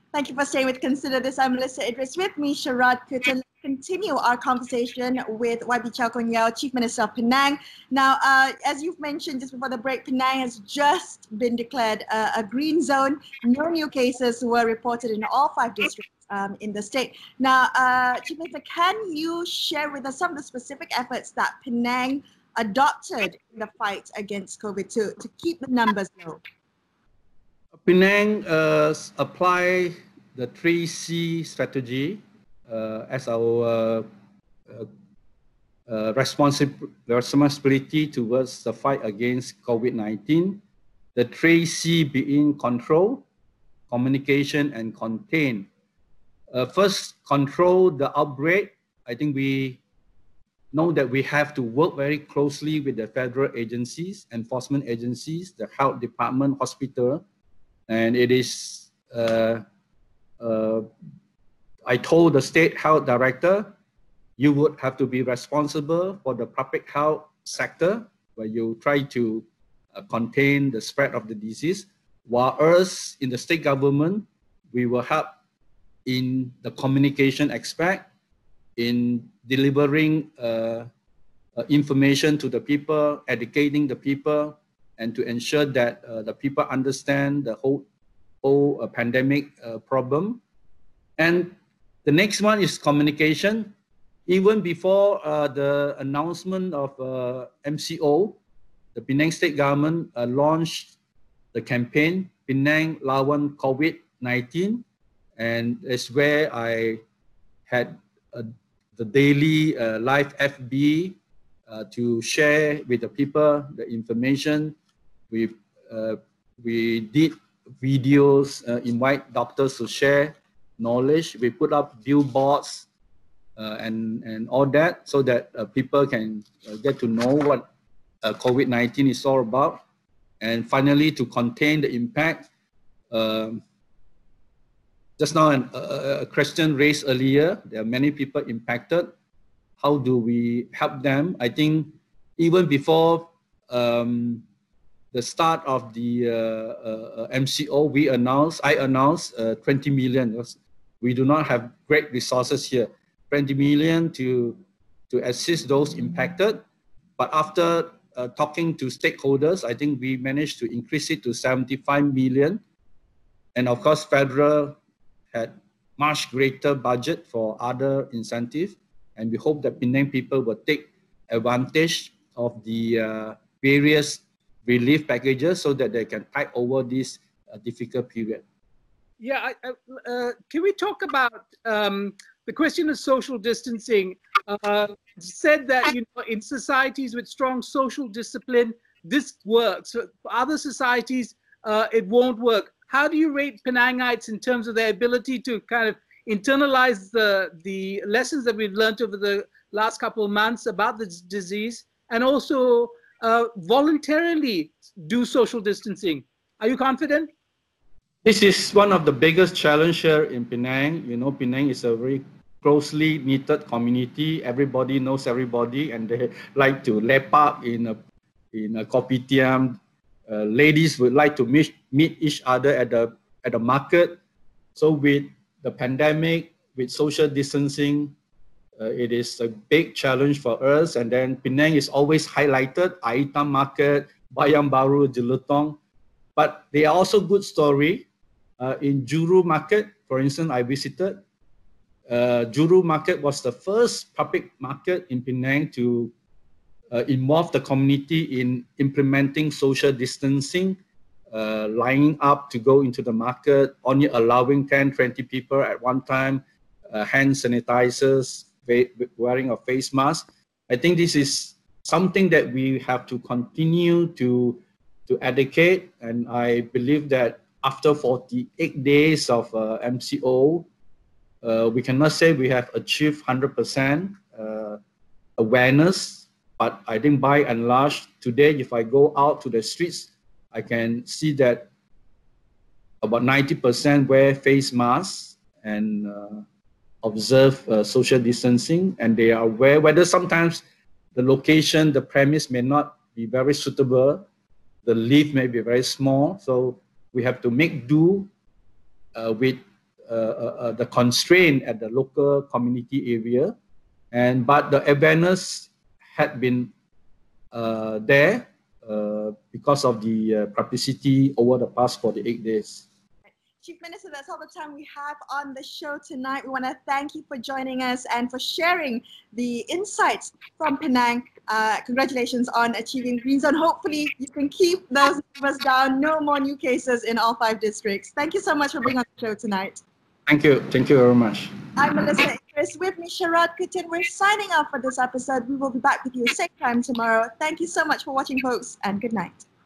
Thank you for staying with Consider This. I'm Melissa Idris. With me, Sharad Kuttan. Let's continue our conversation with YB Chow Kun Yeow, Chief Minister of Penang. Now, as you've mentioned just before the break, Penang has just been declared a green zone. No new cases were reported in all 5 districts in the state. Now, Chief Minister, can you share with us some of the specific efforts that Penang adopted in the fight against COVID to keep the numbers low? Penang apply the 3C strategy as our responsibility towards the fight against COVID-19. The 3C being control, communication, and contain. First, control the outbreak. I think we know that we have to work very closely with the federal agencies, enforcement agencies, the health department, hospital. And it is, I told the state health director, you would have to be responsible for the public health sector, where you try to contain the spread of the disease, while us in the state government, we will help in the communication aspect, in delivering information to the people, educating the people, and to ensure that the people understand the whole pandemic problem. And the next one is communication. Even before the announcement of MCO, the Penang state government launched the campaign, Penang Lawan COVID-19, and it's where I had the daily live FB to share with the people the information. We did videos, invite doctors to share knowledge. We put up billboards and all that, so that people can get to know what COVID-19 is all about. And finally, to contain the impact. Just now, a question raised earlier, there are many people impacted. How do we help them? I think even before the start of the MCO, I announced 20 million. We do not have great resources here. 20 million to assist those impacted. But after talking to stakeholders, I think we managed to increase it to 75 million. And of course, federal had much greater budget for other incentives. And we hope that Penang people will take advantage of the various relief packages so that they can tide over this difficult period. Yeah, can we talk about the question of social distancing? Said that in societies with strong social discipline, this works. For other societies, it won't work. How do you rate Penangites in terms of their ability to kind of internalize the lessons that we've learned over the last couple of months about this disease, and also voluntarily do social distancing? Are you confident? This is one of the biggest challenges here in Penang. Penang is a very closely knitted community. Everybody knows everybody, and they like to lap up in a kopitiam. Ladies would like to meet each other at the market. So with the pandemic, with social distancing, it is a big challenge for us. And then Penang is always highlighted, Aitam Market, Bayam Baru, Jelutong. But they are also good story. In Juru Market, for instance, I visited. Juru Market was the first public market in Penang to involve the community in implementing social distancing, lining up to go into the market, only allowing 10, 20 people at one time, hand sanitizers, wearing a face mask. I think this is something that we have to continue to educate, and I believe that after 48 days of MCO, we cannot say we have achieved 100% awareness, but I think by and large, today, if I go out to the streets, I can see that about 90% wear face masks and observe social distancing, and they are aware whether sometimes the location, the premise may not be very suitable, the lift may be very small, so we have to make do with the constraint at the local community area, but the awareness had been there because of the publicity over the past 48 days. Chief Minister, that's all the time we have on the show tonight. We want to thank you for joining us and for sharing the insights from Penang. Congratulations on achieving green zone. Hopefully, you can keep those numbers down. No more new cases in all 5 districts. Thank you so much for being on the show tonight. Thank you. Thank you very much. I'm Melissa Idris. With me, Sharad Kuttin. We're signing off for this episode. We will be back with you same time tomorrow. Thank you so much for watching, folks, and good night.